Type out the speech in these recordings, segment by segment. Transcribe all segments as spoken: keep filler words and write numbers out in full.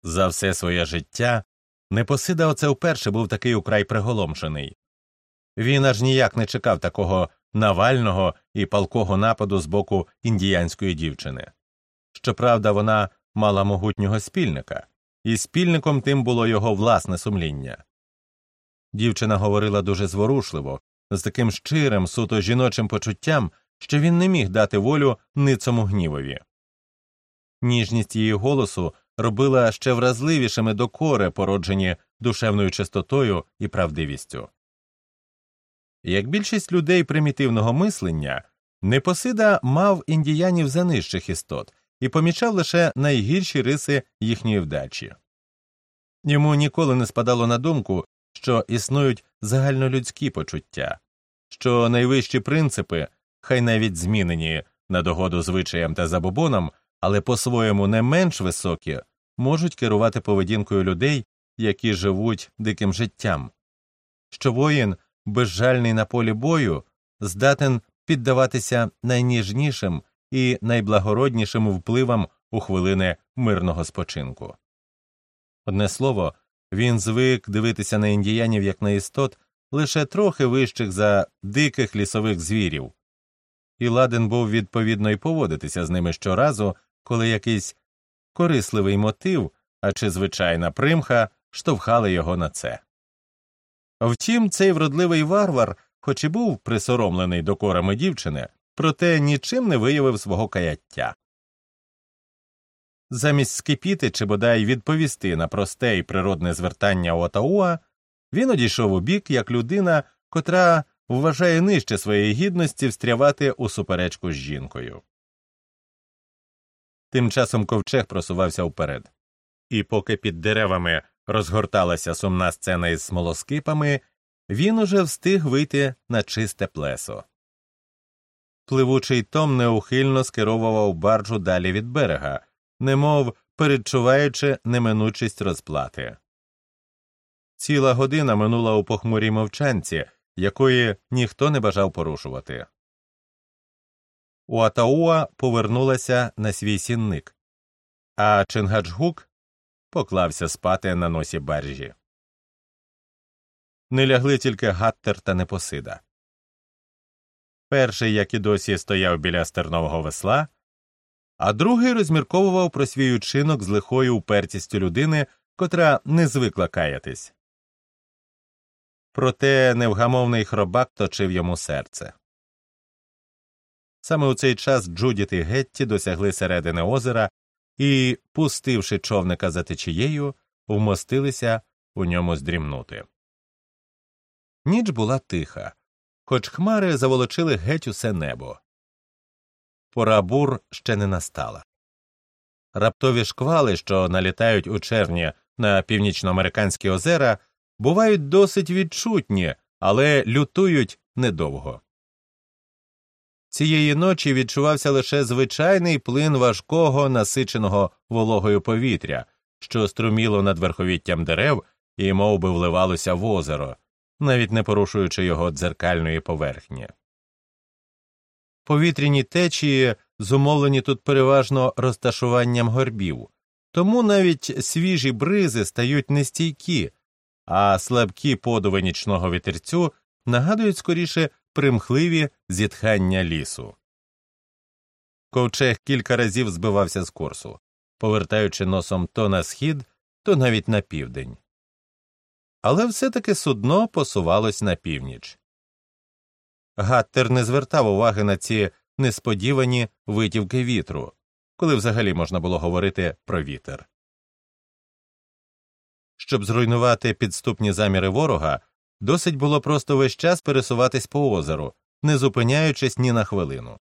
За все своє життя Непосида оце вперше був такий украй приголомшений. Він аж ніяк не чекав такого навального і палкого нападу з боку індіянської дівчини. Щоправда, вона мала могутнього спільника, і спільником тим було його власне сумління. Дівчина говорила дуже зворушливо, з таким щирим, суто жіночим почуттям, що він не міг дати волю ницому гнівові. Ніжність її голосу робила ще вразливішими докори, породжені душевною чистотою і правдивістю. Як більшість людей примітивного мислення, Непосида мав індіянів за нижчих істот і помічав лише найгірші риси їхньої вдачі. Йому ніколи не спадало на думку, що існують загальнолюдські почуття, що найвищі принципи, хай навіть змінені на догоду звичаям та забобонам, але по-своєму не менш високі, можуть керувати поведінкою людей, які живуть диким життям, що воїн, безжальний на полі бою, здатен піддаватися найніжнішим і найблагороднішим впливам у хвилини мирного спочинку. Одне слово, він звик дивитися на індіянів як на істот, лише трохи вищих за диких лісових звірів, і ладен був відповідно й поводитися з ними щоразу, коли якийсь корисливий мотив, а чи звичайна примха, штовхали його на це. Втім, цей вродливий варвар, хоч і був присоромлений докорами дівчини, проте нічим не виявив свого каяття. Замість скипіти чи бодай відповісти на просте й природне звертання Уатауа, він одійшов у бік, як людина, котра вважає нижче своєї гідності встрявати у суперечку з жінкою. Тим часом ковчег просувався вперед. І поки під деревами розгорталася сумна сцена із смолоскипами, він уже встиг вийти на чисте плесо. Пливучий Том неухильно скеровував барджу далі від берега, немов передчуваючи неминучість розплати. Ціла година минула у похмурій мовчанці, якої ніхто не бажав порушувати. Уатауа повернулася на свій сінник, а Чингаджгук поклався спати на носі баржі. Не лягли тільки Гаттер та Непосида. Перший, як і досі, стояв біля стернового весла, а другий розмірковував про свій учинок з лихою упертістю людини, котра не звикла каятись. Проте невгамовний хробак точив йому серце. Саме у цей час Джудіт і Гетті досягли середини озера і, пустивши човника за течією, вмостилися у ньому здрімнути. Ніч була тиха, хоч хмари заволочили геть усе небо. Пора бур ще не настала. Раптові шквали, що налітають у червні на північноамериканські озера, бувають досить відчутні, але лютують недовго. Цієї ночі відчувався лише звичайний плин важкого, насиченого вологою повітря, що струміло над верховіттям дерев і мов би вливалося в озеро, навіть не порушуючи його дзеркальної поверхні. Повітряні течії зумовлені тут переважно розташуванням горбів, тому навіть свіжі бризи стають нестійкі, а слабкі подуви нічного вітерцю нагадують скоріше примхливі зітхання лісу. Ковчег кілька разів збивався з курсу, повертаючи носом то на схід, то навіть на південь. Але все-таки судно посувалось на північ. Гаттер не звертав уваги на ці несподівані витівки вітру, коли взагалі можна було говорити про вітер. Щоб зруйнувати підступні заміри ворога, досить було просто весь час пересуватись по озеру, не зупиняючись ні на хвилину.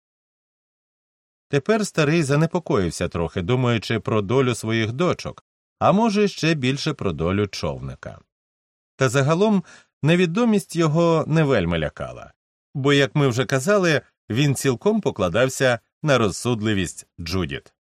Тепер старий занепокоївся трохи, думаючи про долю своїх дочок, а може ще більше про долю човника. Та загалом невідомість його не вельми лякала, бо, як ми вже казали, він цілком покладався на розсудливість Джудіт.